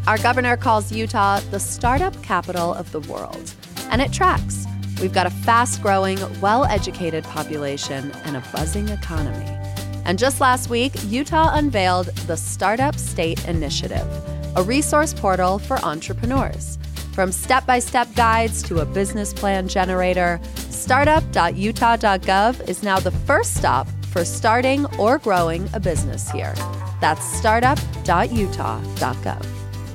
Our governor calls Utah the startup capital of the world, and it tracks. We've got a fast-growing, well-educated population and a buzzing economy. And just last week, Utah unveiled the Startup State Initiative, a resource portal for entrepreneurs. From step-by-step guides to a business plan generator, startup.utah.gov is now the first stop for starting or growing a business here. That's startup.utah.gov.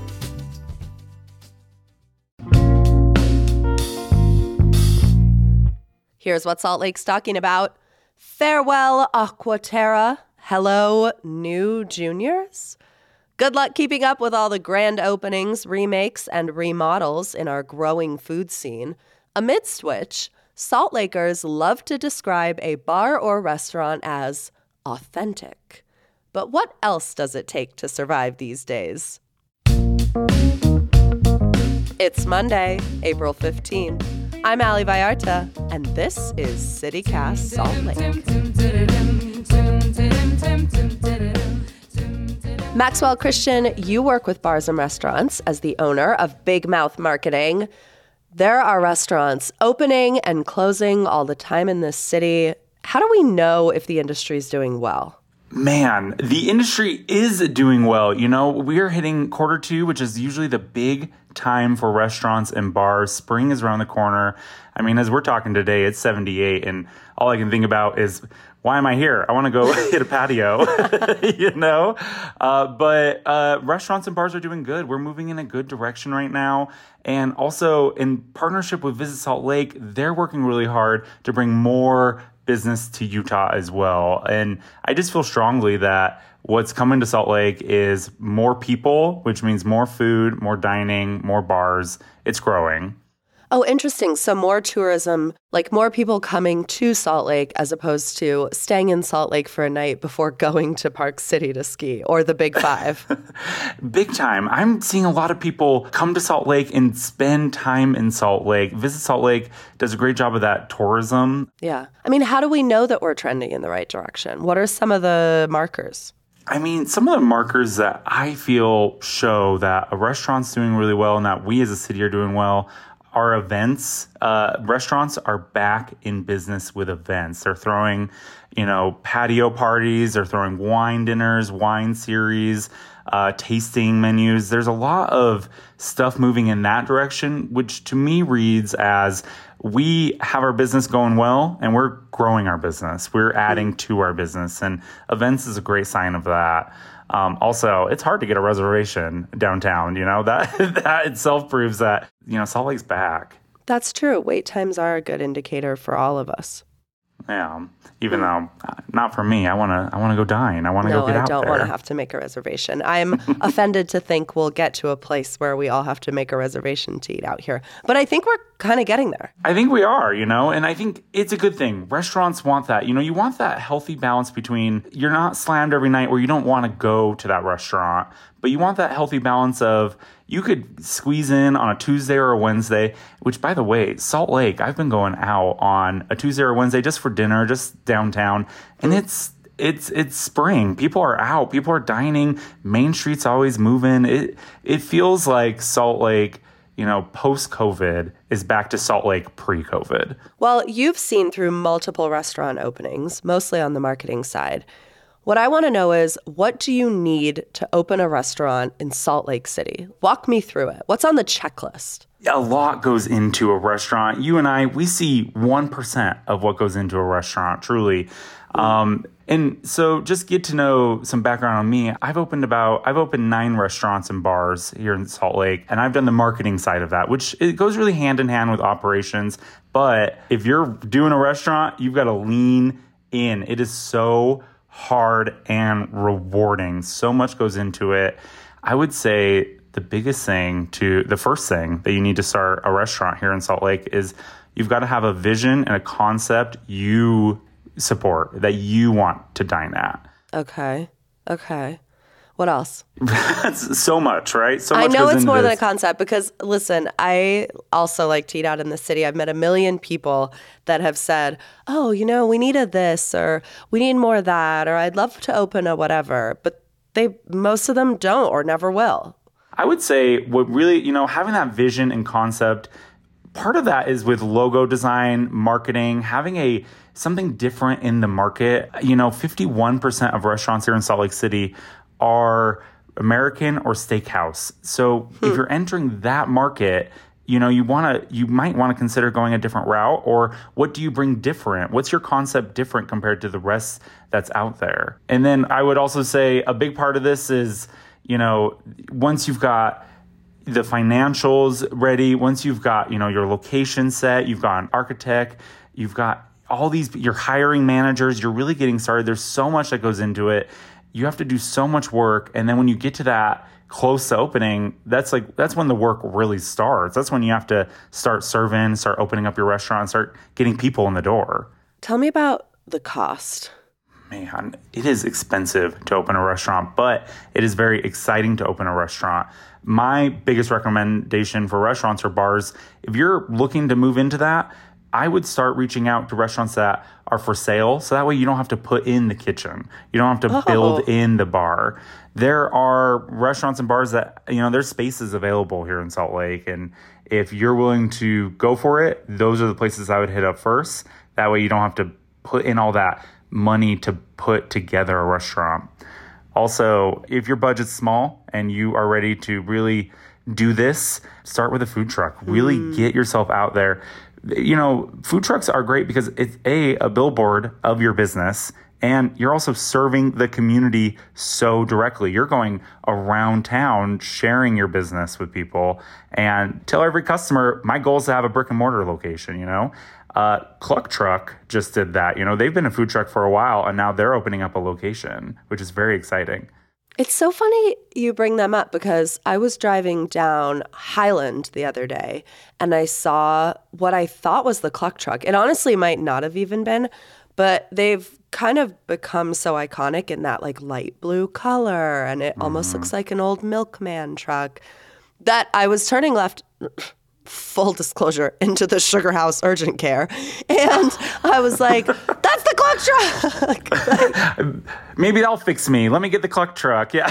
Here's what Salt Lake's talking about. Farewell, Aquaterra. Hello, new juniors. Good luck keeping up with all the grand openings, remakes, and remodels in our growing food scene, amidst which Salt Lakers love to describe a bar or restaurant as authentic. But what else does it take to survive these days? It's Monday, April 15. I'm Ali Vallarta, and this is CityCast Salt Lake. Maxwell Christian, you work with bars and restaurants as the owner of Big Mouth Marketing. There are restaurants opening and closing all the time in this city. How do we know if the industry is doing well? Man, the industry is doing well. You know, we are hitting quarter two, which is usually the big time for restaurants and bars. Spring is around the corner. I mean, as we're talking today, it's 78, and all I can think about is, why am I here? I want to go hit a patio, you know? But restaurants and bars are doing good. We're moving in a good direction right now. And also, in partnership with Visit Salt Lake, they're working really hard to bring more business to Utah as well. And I just feel strongly that what's coming to Salt Lake is more people, which means more food, more dining, more bars. It's growing. Oh, interesting. So more tourism, like more people coming to Salt Lake as opposed to staying in Salt Lake for a night before going to Park City to ski or the Big Five. Big time. I'm seeing a lot of people come to Salt Lake and spend time in Salt Lake. Visit Salt Lake does a great job of that tourism. Yeah. I mean, how do we know that we're trending in the right direction? What are some of the markers? I mean, some of the markers that I feel show that a restaurant's doing really well and that we as a city are doing well are events. Restaurants are back in business with events. They're throwing, patio parties. They're throwing wine dinners, wine series, tasting menus. There's a lot of stuff moving in that direction, which to me reads as we have our business going well and we're growing our business. We're adding to our business, and events is a great sign of that. Also, it's hard to get a reservation downtown. That itself proves that, Salt Lake's back. That's true. Wait times are a good indicator for all of us. Yeah, even though not for me. I want to go dine. I want to go get out there. No, I don't want to have to make a reservation. I'm offended to think we'll get to a place where we all have to make a reservation to eat out here. But I think we're kind of getting there. I think we are, and I think it's a good thing. Restaurants want that. You want that healthy balance between you're not slammed every night where you don't want to go to that restaurant, but you want that healthy balance of you could squeeze in on a Tuesday or a Wednesday, which, by the way, Salt Lake, I've been going out on a Tuesday or Wednesday just for dinner, just downtown, and it's spring. People are out. People are dining. Main Street's always moving. It feels like Salt Lake, post-COVID is back to Salt Lake pre-COVID. Well, you've seen through multiple restaurant openings, mostly on the marketing side. What I want to know is, what do you need to open a restaurant in Salt Lake City? Walk me through it. What's on the checklist? A lot goes into a restaurant. You and I, we see 1% of what goes into a restaurant, truly. And so just get to know some background on me. I've opened 9 restaurants and bars here in Salt Lake, and I've done the marketing side of that, which it goes really hand in hand with operations. But if you're doing a restaurant, you've got to lean in. It is so hard and rewarding. So much goes into it. I would say the first thing that you need to start a restaurant here in Salt Lake is you've got to have a vision and a concept you support, that you want to dine at. Okay. What else? That's so much, right? So much I know goes it's into more than this. a concept because, listen, I also like to eat out in the city. I've met a million people that have said, oh, we needed this, or we need more of that, or I'd love to open a whatever. But most of them don't or never will. I would say what really, having that vision and concept, part of that is with logo design, marketing, having something different in the market. 51% of restaurants here in Salt Lake City are American or steakhouse. So if you're entering that market, you might want to consider going a different route, or what do you bring different? What's your concept different compared to the rest that's out there? And then I would also say a big part of this is, once you've got the financials ready, once you've got, your location set, you've got an architect, you've got all these, you're hiring managers, you're really getting started. There's so much that goes into it. You have to do so much work. And then when you get to that close to opening, that's when the work really starts. That's when you have to start serving, start opening up your restaurant, start getting people in the door. Tell me about the cost. Man, it is expensive to open a restaurant, but it is very exciting to open a restaurant. My biggest recommendation for restaurants or bars, if you're looking to move into that, I would start reaching out to restaurants that are for sale. So that way you don't have to put in the kitchen. You don't have to build in the bar. There are restaurants and bars that, there's spaces available here in Salt Lake. And if you're willing to go for it, those are the places I would hit up first. That way you don't have to put in all that money to put together a restaurant. Also, if your budget's small and you are ready to really do this, start with a food truck. Really get yourself out there. Food trucks are great because it's a billboard of your business, and you're also serving the community so directly. You're going around town sharing your business with people, and tell every customer, my goal is to have a brick and mortar location, Cluck Truck just did that. They've been a food truck for a while, and now they're opening up a location, which is very exciting. It's so funny you bring them up because I was driving down Highland the other day and I saw what I thought was the Cluck Truck. It honestly might not have even been, but they've kind of become so iconic in that light blue color, and it almost looks like an old milkman truck, that I was turning left, full disclosure, into the Sugar House Urgent Care. And I was like, that's the Cluck Truck. Maybe that'll fix me. Let me get the Cluck Truck. Yeah.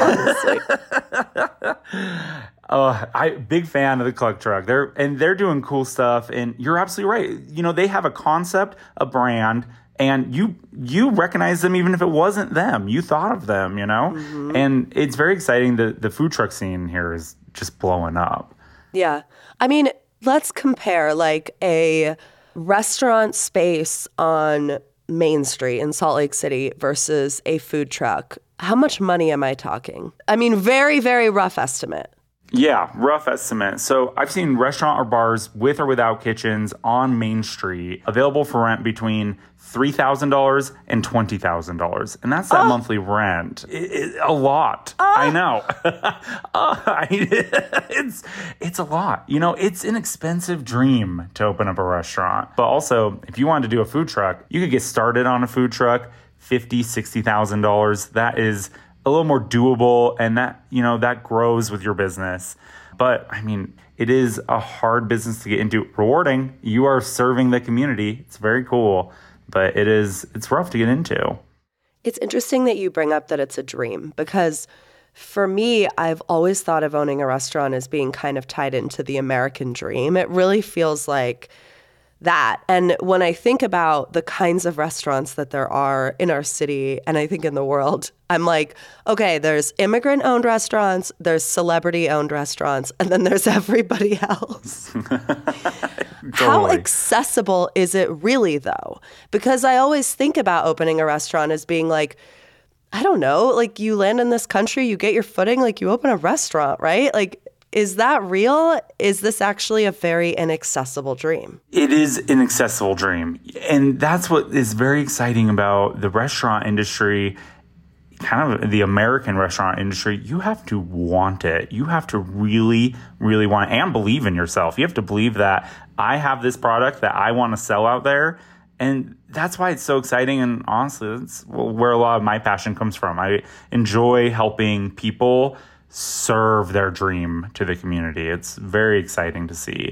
Big fan of the Cluck Truck. They're doing cool stuff. And you're absolutely right. They have a concept, a brand, and you recognize them even if it wasn't them. You thought of them, And it's very exciting. The food truck scene here is just blowing up. Yeah. I mean, let's compare a restaurant space on Main Street in Salt Lake City versus a food truck. How much money am I talking? I mean, very, very rough estimate. Yeah, rough estimate. So I've seen restaurant or bars with or without kitchens on Main Street available for rent between $3,000 and $20,000. And that's that monthly rent. A lot. I know. It's a lot. It's an expensive dream to open up a restaurant. But also, if you wanted to do a food truck, you could get started on a food truck, $50,000, $60,000. That is a little more doable, and that grows with your business. But I mean, it is a hard business to get into. Rewarding. You are serving the community. It's very cool, but it's rough to get into. It's interesting that you bring up that it's a dream, because for me, I've always thought of owning a restaurant as being kind of tied into the American dream. It really feels like that. And when I think about the kinds of restaurants that there are in our city, and I think in the world, I'm like, okay, there's immigrant-owned restaurants, there's celebrity-owned restaurants, and then there's everybody else. Totally. How accessible is it really, though? Because I always think about opening a restaurant as being I don't know, you land in this country, you get your footing, you open a restaurant, right? Is that real? Is this actually a very inaccessible dream? It is an accessible dream. And that's what is very exciting about the restaurant industry, kind of the American restaurant industry. You have to want it. You have to really, really want it and believe in yourself. You have to believe that I have this product that I want to sell out there. And that's why it's so exciting. And honestly, that's where a lot of my passion comes from. I enjoy helping people serve their dream to the community. It's very exciting to see.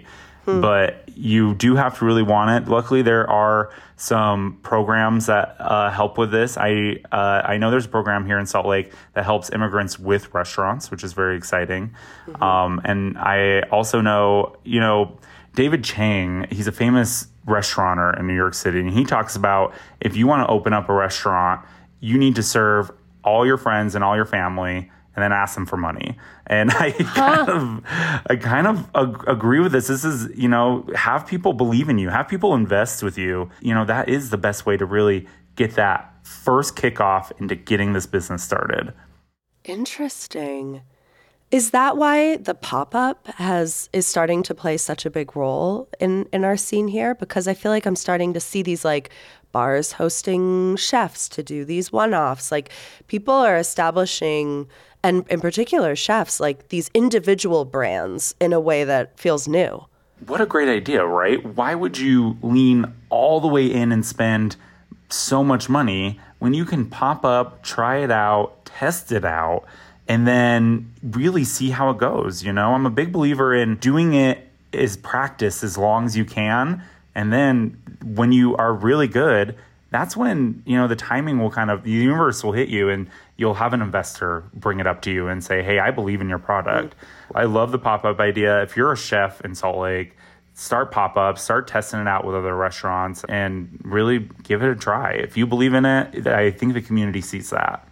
but you do have to really want it. Luckily, there are some programs that help with this. I know there's a program here in Salt Lake that helps immigrants with restaurants, which is very exciting. And I also know, David Chang, he's a famous restaurateur in New York City, and he talks about if you want to open up a restaurant, you need to serve all your friends and all your family and then ask them for money. And I kind of agree with this. This is, have people believe in you, have people invest with you. That is the best way to really get that first kickoff into getting this business started. Interesting. Is that why the pop-up is starting to play such a big role in our scene here? Because I feel like I'm starting to see these bars hosting chefs to do these one-offs. People are establishing, and in particular chefs, these individual brands in a way that feels new. What a great idea, right? Why would you lean all the way in and spend so much money when you can pop up, try it out, test it out, and then really see how it goes? I'm a big believer in doing it as practice as long as you can. And then when you are really good, that's when, the timing will the universe will hit you and you'll have an investor bring it up to you and say, hey, I believe in your product. I love the pop-up idea. If you're a chef in Salt Lake, start pop-ups, start testing it out with other restaurants and really give it a try. If you believe in it, I think the community sees that.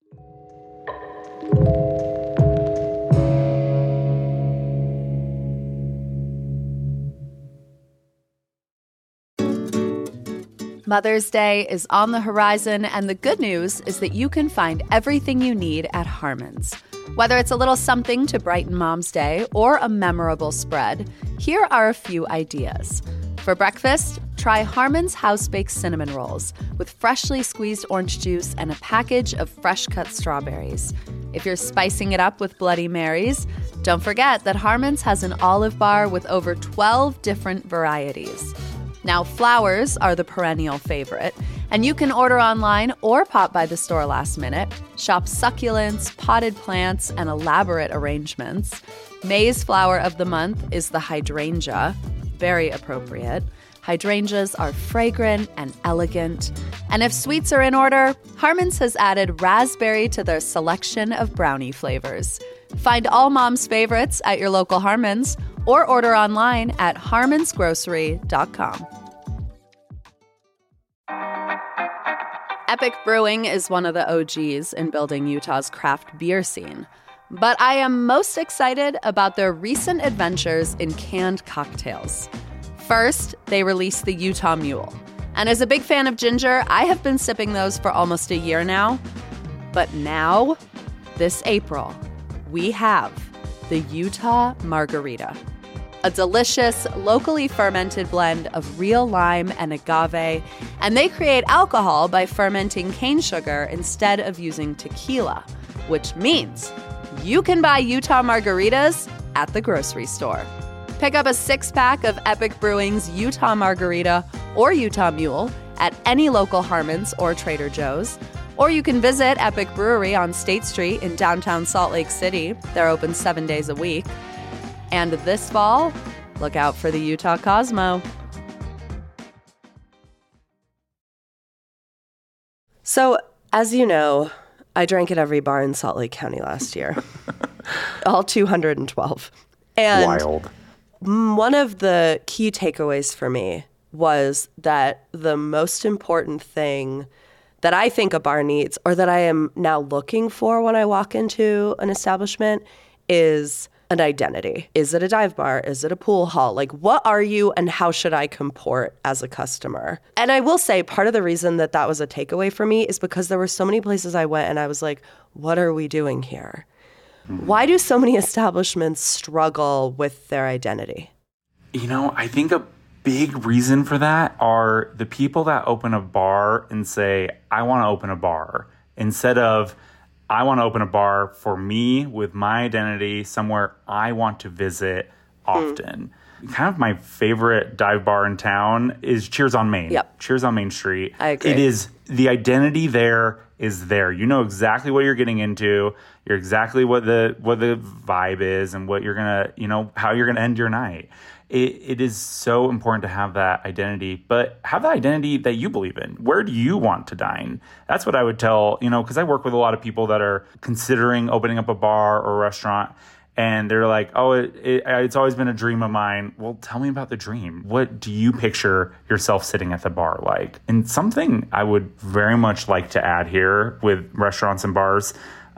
Mother's Day is on the horizon, and the good news is that you can find everything you need at Harmon's. Whether it's a little something to brighten Mom's Day or a memorable spread, here are a few ideas. For breakfast, try Harmon's house-baked cinnamon rolls with freshly squeezed orange juice and a package of fresh-cut strawberries. If you're spicing it up with Bloody Marys, don't forget that Harmon's has an olive bar with over 12 different varieties. Now, flowers are the perennial favorite, and you can order online or pop by the store last minute. Shop succulents, potted plants, and elaborate arrangements. May's flower of the month is the hydrangea, very appropriate. Hydrangeas are fragrant and elegant. And if sweets are in order, Harmon's has added raspberry to their selection of brownie flavors. Find all Mom's favorites at your local Harmon's or order online at harmonsgrocery.com. Epic Brewing is one of the OGs in building Utah's craft beer scene. But I am most excited about their recent adventures in canned cocktails. First, they released the Utah Mule. And as a big fan of ginger, I have been sipping those for almost a year now. But now, this April, we have the Utah Margarita. A delicious, locally fermented blend of real lime and agave, and they create alcohol by fermenting cane sugar instead of using tequila, which means you can buy Utah Margaritas at the grocery store. Pick up a 6-pack of Epic Brewing's Utah Margarita or Utah Mule at any local Harmon's or Trader Joe's, or you can visit Epic Brewery on State Street in downtown Salt Lake City. They're open 7 days a week. And this fall, look out for the Utah Cosmo. So, as you know, I drank at every bar in Salt Lake County last year. All 212. And wild. One of the key takeaways for me was that the most important thing that I think a bar needs, or that I am now looking for when I walk into an establishment, is an identity. Is it a dive bar? Is it a pool hall? What are you and how should I comport as a customer? And I will say part of the reason that was a takeaway for me is because there were so many places I went and I was like, what are we doing here? Why do so many establishments struggle with their identity? I think a big reason for that are the people that open a bar and say, I want to open a bar, instead of, I want to open a bar for me with my identity, somewhere I want to visit often. Kind of my favorite dive bar in town is Cheers on Main. Yep. Cheers on Main Street. I agree. It is, the identity there is there. You know exactly what you're getting into. You're exactly what the vibe is and what you're gonna, how you're gonna end your night. It is so important to have that identity, but have the identity that you believe in. Where do you want to dine? That's what I would tell, because I work with a lot of people that are considering opening up a bar or a restaurant, and they're like, oh, it's always been a dream of mine. Well, tell me about the dream. What do you picture yourself sitting at the bar like? And something I would very much like to add here with restaurants and bars,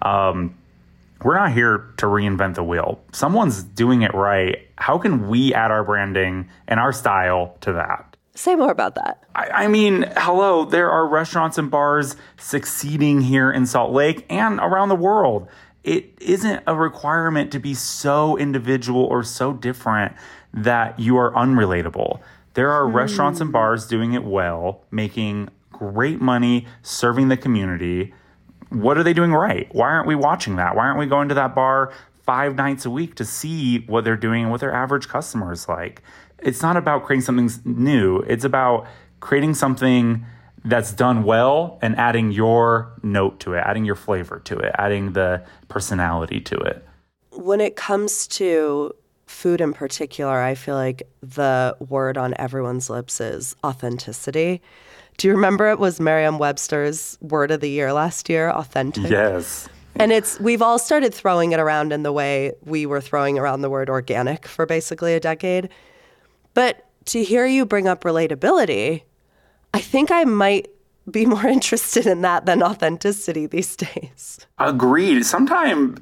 we're not here to reinvent the wheel. Someone's doing it right. How can we add our branding and our style to that? Say more about that. I mean, hello, there are restaurants and bars succeeding here in Salt Lake and around the world. It isn't a requirement to be so individual or so different that you are unrelatable. There are restaurants and bars doing it well, making great money, serving the community. What are they doing right? Why aren't we watching that? Why aren't we going to that bar 5 nights a week to see what they're doing and what their average customer is like? It's not about creating something new. It's about creating something that's done well and adding your note to it, adding your flavor to it, adding the personality to it. When it comes to food in particular, I feel like the word on everyone's lips is authenticity. Do you remember it was Merriam-Webster's word of the year last year, authentic? Yes. And we've all started throwing it around in the way we were throwing around the word organic for basically a decade. But to hear you bring up relatability, I think I might be more interested in that than authenticity these days. Agreed. Sometimes,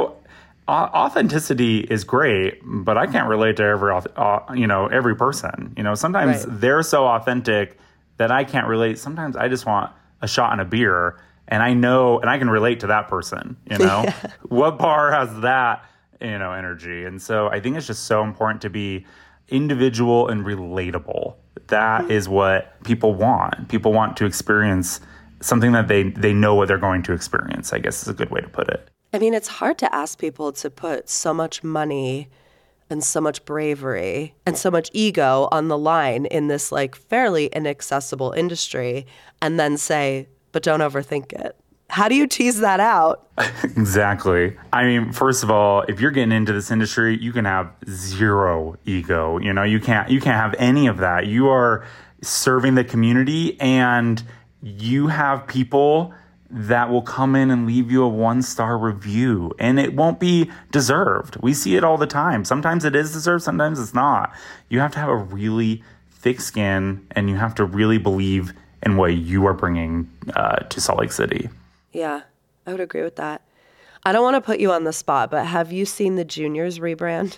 authenticity is great, but I can't relate to every person. Sometimes they're so authentic that I can't relate. Sometimes I just want a shot and a beer, and I know, and I can relate to that person, Yeah. What bar has that, energy? And so I think it's just so important to be individual and relatable. That is what people want. People want to experience something that they know what they're going to experience, I guess is a good way to put it. I mean, it's hard to ask people to put so much money and so much bravery and so much ego on the line in this fairly inaccessible industry and then say, but don't overthink it. How do you tease that out? Exactly. I mean, first of all, if you're getting into this industry, you can have zero ego. You can't have any of that. You are serving the community, and you have people that will come in and leave you a 1-star review, and it won't be deserved. We see it all the time. Sometimes it is deserved, sometimes it's not. You have to have a really thick skin, and you have to really believe in what you are bringing to Salt Lake City. Yeah, I would agree with that. I don't want to put you on the spot, but have you seen the Juniors rebrand?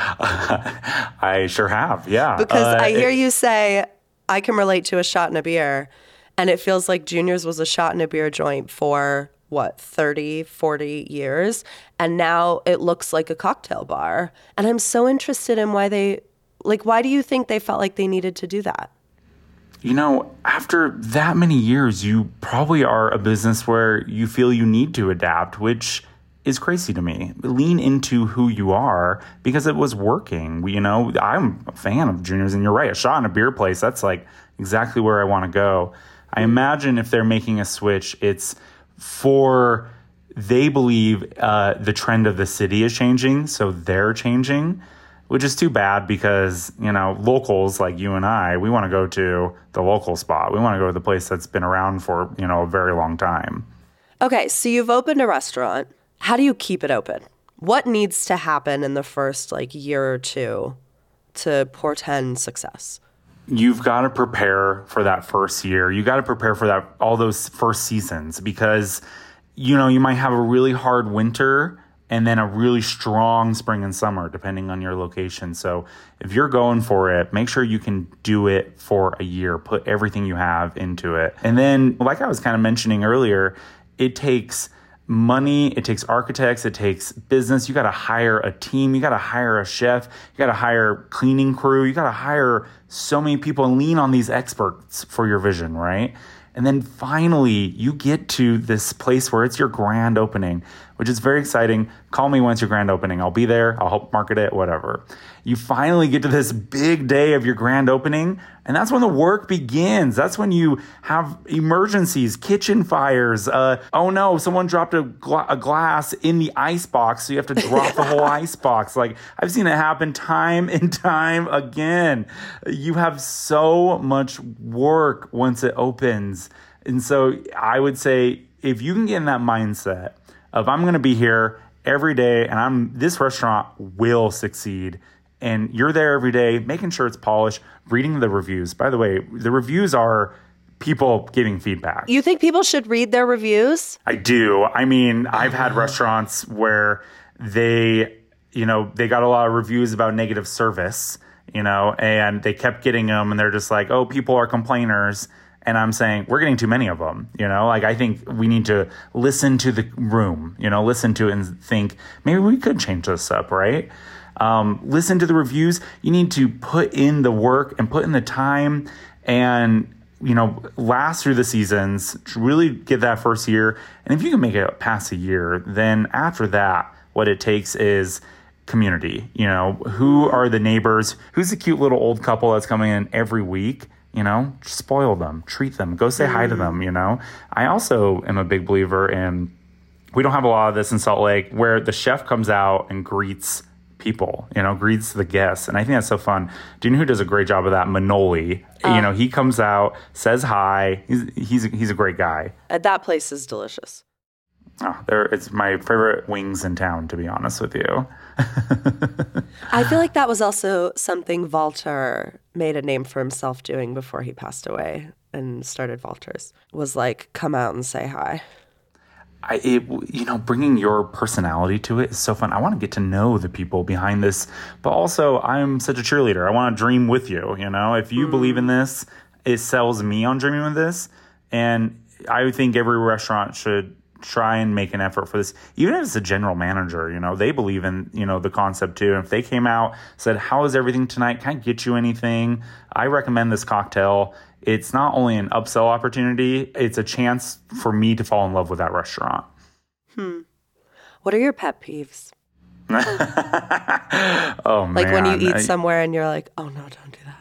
I sure have, yeah. Because I hear you say, I can relate to a shot and a beer. And it feels like Juniors was a shot and a beer joint for, 30, 40 years. And now it looks like a cocktail bar. And I'm so interested in why do you think they felt like they needed to do that? After that many years, you probably are a business where you feel you need to adapt, which is crazy to me. Lean into who you are because it was working. I'm a fan of Juniors, and you're right. A shot and a beer place, that's exactly where I want to go. I imagine if they're making a switch, it's they believe the trend of the city is changing, so they're changing, which is too bad because, locals like you and I, we want to go to the local spot. We want to go to the place that's been around for, a very long time. Okay, so you've opened a restaurant. How do you keep it open? What needs to happen in the first year or two to portend success? You've got to prepare for that first year. You got to prepare for all those first seasons because, you might have a really hard winter and then a really strong spring and summer, depending on your location. So if you're going for it, make sure you can do it for a year. Put everything you have into it. And then, like I was kind of mentioning earlier, it takes money, it takes architects, it takes business. You got to hire a team. You got to hire a chef. You got to hire cleaning crew. You got to hire so many people and lean on these experts for your vision, right? And then finally, you get to this place where it's your grand opening, which is very exciting. Call me once your grand opening. I'll be there. I'll help market it, whatever. You finally get to this big day of your grand opening, and that's when the work begins. That's when you have emergencies, kitchen fires. Oh no, someone dropped a glass in the ice box, so you have to drop the whole ice box. Like, I've seen it happen time and time again. You have so much work once it opens. And so I would say, if you can get in that mindset of, I'm going to be here every day and this restaurant will succeed, and you're there every day, making sure it's polished, reading the reviews. By the way, the reviews are people giving feedback. You think people should read their reviews? I do. I mean, I've had restaurants where they got a lot of reviews about negative service, and they kept getting them, and they're just like, oh, people are complainers. And I'm saying, we're getting too many of them, like, I think we need to listen to the room, listen to it and think, maybe we could change this up, right? Listen to the reviews. You need to put in the work and put in the time and, last through the seasons, to really get that first year. And if you can make it past a year, then after that, what it takes is community. Who are the neighbors? Who's the cute little old couple that's coming in every week? Spoil them, treat them, go say hi to them, I also am a big believer in, we don't have a lot of this in Salt Lake, where the chef comes out and greets people, greets the guests. And I think that's so fun. Do you know who does a great job of that? Manoli. He comes out, says hi. He's a great guy. That place is delicious. Oh, it's my favorite wings in town, to be honest with you. I feel like that was also something Walter made a name for himself doing before he passed away and started Walters, was like, come out and say hi. Bringing your personality to it is so fun. I want to get to know the people behind this, but also I'm such a cheerleader. I want to dream with you. If you believe in this, it sells me on dreaming with this. And I think every restaurant should try and make an effort for this. Even if it's a general manager, they believe in, the concept too. And if they came out, said, how is everything tonight? Can I get you anything? I recommend this cocktail. It's not only an upsell opportunity, it's a chance for me to fall in love with that restaurant. What are your pet peeves? Oh, man. Like when you eat somewhere and you're like, oh, no, don't do that.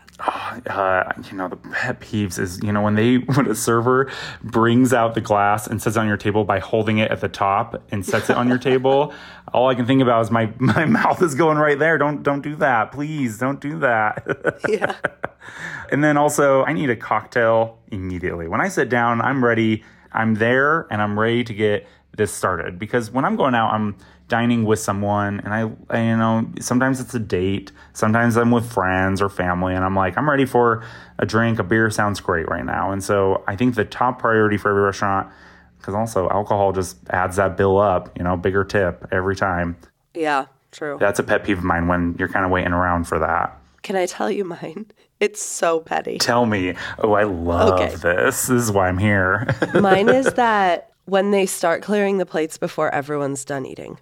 The pet peeves is, when a server brings out the glass and sets it on your table by holding it at the top and sets it on your table, all I can think about is my mouth is going right there. Don't do that. Please don't do that. Yeah. And then also, I need a cocktail immediately. When I sit down, I'm ready. I'm there and I'm ready to get this started, because when I'm going out, I'm dining with someone, and I sometimes it's a date, sometimes I'm with friends or family, and I'm like, I'm ready for a drink. A beer sounds great right now. And so I think the top priority for every restaurant, because also alcohol just adds that bill up, bigger tip every time. Yeah, true. That's a pet peeve of mine, when you're kind of waiting around for that. Can I tell you mine? It's so petty. Tell me. Oh, I love this. This is why I'm here. Mine is that when they start clearing the plates before everyone's done eating.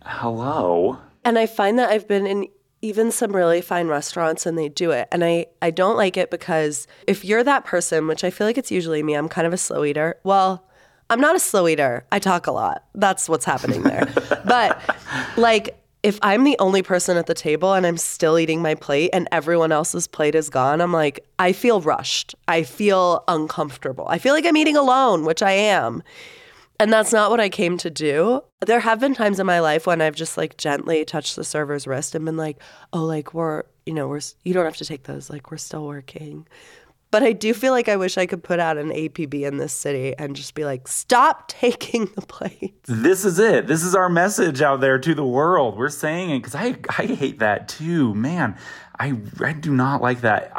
Hello. And I find that I've been in even some really fine restaurants and they do it. And I don't like it, because if you're that person, which I feel like it's usually me, I'm kind of a slow eater. Well, I'm not a slow eater. I talk a lot. That's what's happening there. But like, if I'm the only person at the table and I'm still eating my plate and everyone else's plate is gone, I'm like, I feel rushed. I feel uncomfortable. I feel like I'm eating alone, which I am. And that's not what I came to do. There have been times in my life when I've just like gently touched the server's wrist and been like, oh, like you don't have to take those. Like, we're still working. But I do feel like I wish I could put out an APB in this city and just be like, stop taking the plates. This is it. This is our message out there to the world. We're saying it because I hate that too. Man, I do not like that.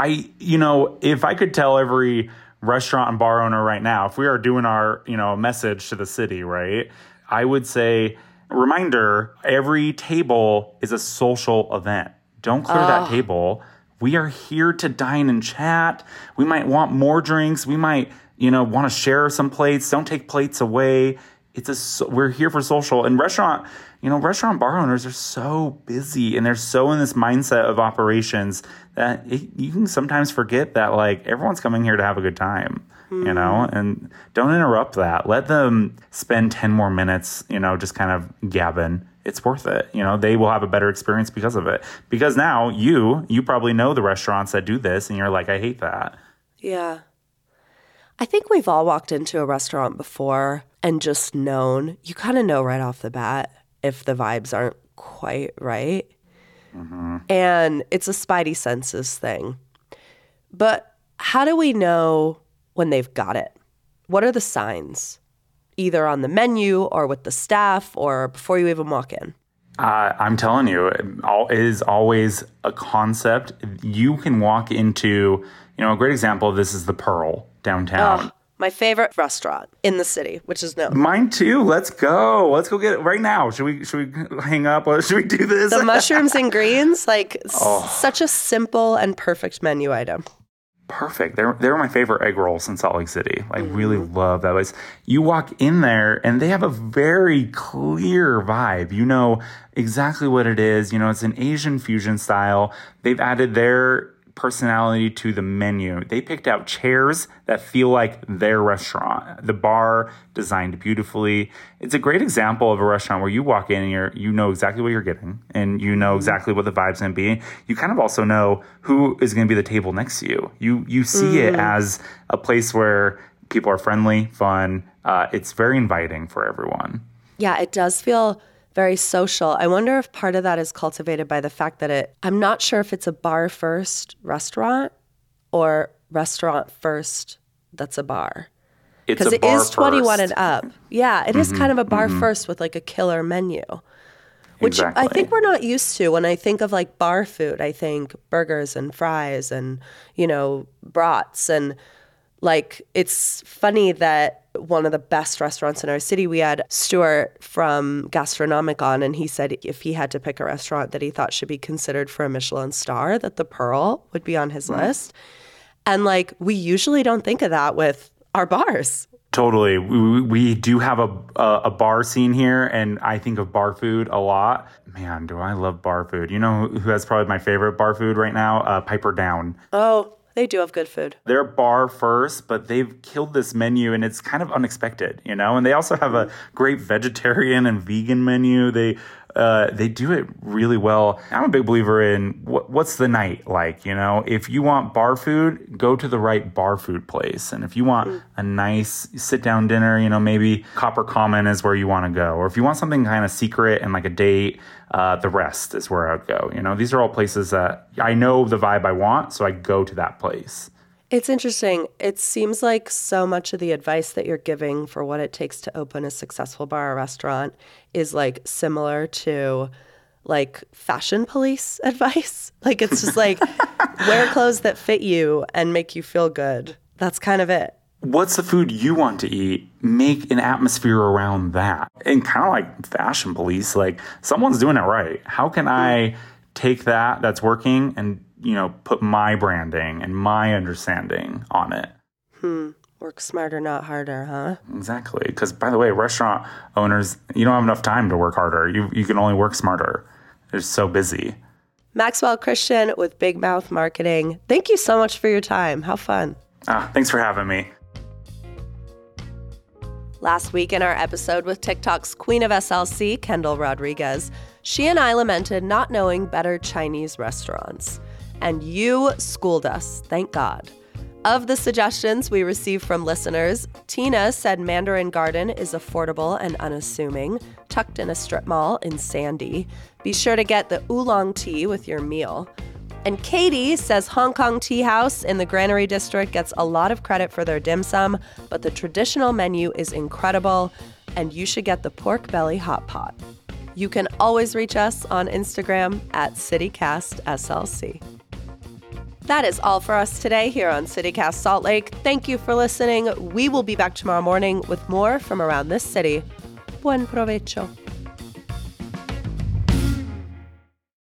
If I could tell every restaurant and bar owner right now, if we are doing our, message to the city, right, I would say, reminder, every table is a social event. Don't clear that table. We are here to dine and chat. We might want more drinks. We might, want to share some plates. Don't take plates away. We're here for social. And restaurant bar owners are so busy and they're so in this mindset of operations that you can sometimes forget that like everyone's coming here to have a good time. you know, and don't interrupt that. Let them spend 10 more minutes, you know, just kind of gabbing. It's worth it. You know, they will have a better experience because of it. Because now you probably know the restaurants that do this and you're like, I hate that. Yeah. I think we've all walked into a restaurant before and just known, you kind of know right off the bat if the vibes aren't quite right. Mm-hmm. And it's a spidey senses thing. But how do we know when they've got it? What are the signs? Either on the menu or with the staff or before you even walk in? I'm telling you, it is always a concept. You can walk into, you know, a great example of this is the Pearl downtown. Oh, my favorite restaurant in the city, which is known. Mine too. Let's go. Let's go get it right now. Should we hang up? Should we do this? The mushrooms and greens, like such a simple and perfect menu item. Perfect. They're my favorite egg rolls in Salt Lake City. I really love that place. You walk in there and they have a very clear vibe. You know exactly what it is. You know, it's an Asian fusion style. They've added their personality to the menu. They picked out chairs that feel like their restaurant. The bar designed beautifully. It's a great example of a restaurant where you walk in and you know exactly what you're getting and you know exactly what the vibe's going to be. You kind of also know who is going to be the table next to you. You see it as a place where people are friendly, fun. It's very inviting for everyone. Yeah, it does feel very social. I wonder if part of that is cultivated by the fact that I'm not sure if it's a bar first restaurant or restaurant first that's a bar. Because it is 21 and up. Yeah, it is kind of a bar first with like a killer menu. Which I think we're not used to. When I think of like bar food, I think burgers and fries and, you know, brats. And like, it's funny that one of the best restaurants in our city, we had Stuart from Gastronomic on, and he said if he had to pick a restaurant that he thought should be considered for a Michelin star, that the Pearl would be on his list. And like, we usually don't think of that with our bars. Totally. We do have a bar scene here, and I think of bar food a lot. Man, do I love bar food. You know who has probably my favorite bar food right now? Piper Down. Oh, they do have good food. They're bar first, but they've killed this menu, and it's kind of unexpected, you know? And they also have a great vegetarian and vegan menu. They do it really well. I'm a big believer in what's the night like, you know? If you want bar food, go to the right bar food place. And if you want a nice sit-down dinner, you know, maybe Copper Common is where you want to go. Or if you want something kind of secret and like a date, the Rest is where I would go. You know, these are all places that I know the vibe I want, so I go to that place. It's interesting. It seems like so much of the advice that you're giving for what it takes to open a successful bar or restaurant is like similar to like fashion police advice. Like it's just like wear clothes that fit you and make you feel good. That's kind of it. What's the food you want to eat? Make an atmosphere around that. And kind of like fashion police, like someone's doing it right. How can I take that's working and, you know, put my branding and my understanding on it? Work smarter, not harder, huh? Exactly. Because, by the way, restaurant owners, you don't have enough time to work harder. You can only work smarter. They're so busy. Maxwell Christian with Big Mouth Marketing. Thank you so much for your time. How fun. Thanks for having me. Last week in our episode with TikTok's queen of SLC, Kendall Rodriguez, she and I lamented not knowing better Chinese restaurants. And you schooled us, thank God. Of the suggestions we received from listeners, Tina said Mandarin Garden is affordable and unassuming, tucked in a strip mall in Sandy. Be sure to get the oolong tea with your meal. And Katie says Hong Kong Tea House in the Granary District gets a lot of credit for their dim sum, but the traditional menu is incredible, and you should get the pork belly hot pot. You can always reach us on Instagram at CityCastSLC. That is all for us today here on CityCast Salt Lake. Thank you for listening. We will be back tomorrow morning with more from around this city. Buen provecho.